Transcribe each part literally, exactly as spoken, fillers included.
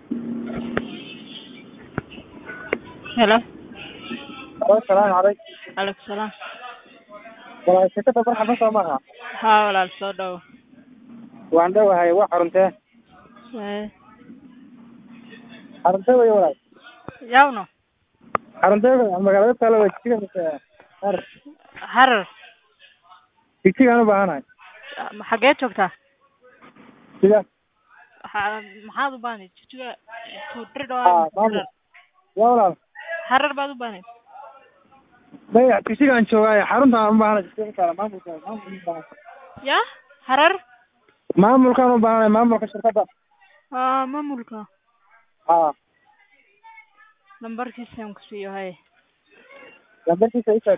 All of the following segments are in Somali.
Hello. السلام عليكم. Aleykum salaam. Walaal shirkadda Farxad soo maaha. Haa walaal soo dhaw. Waan dhawahay wax xaruntee. Ee Xaruntee way walaal. yawno. Xaruntee magaalada kale way jigan har. Harar. Jigan u baahanahay. Xagee joogtaa? Sida maxaad u baahnay? Jijiga tu dirdo. ah maamul. Yaa walaal. Harar baad u baahnay. Bay jigan joogay xarunta u baahanahay jigan kala maamulka maamulka. Ya? Harar? Maamulkan u baahanahay maamulka shirkadda. Ah maamulka. Ah. Lambarkiisa aan ku siiyo hay. Lambarkiisa isa.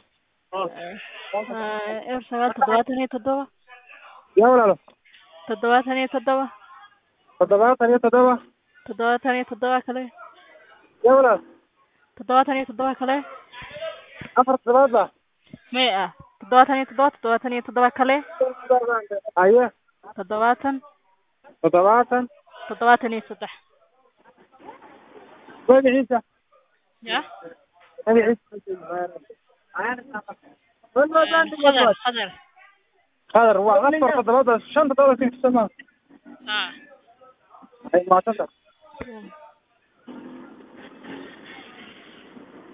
Ah er sagaal toddobaatan iyo toddoba. Yaa walaal. Toddobaatan iyo toddoba. Toddobaatan iyo toddoba. Toddobaatan iyo toddoba kale. Yaa walaal. Toddobaatan iyo toddoba kale. Afar toddoba. May ah. Toddobaatan iyo toddoba, toddobaatan iyo toddoba kale. Aye. Toddobaatan. Toddobaatan. Toddobaatan iyo saddex. Wadiisa. Ya? Wadiisa. Qadar. Qadar waa afar toddobaad shan toddobaad shan. Ah. Ay maanta.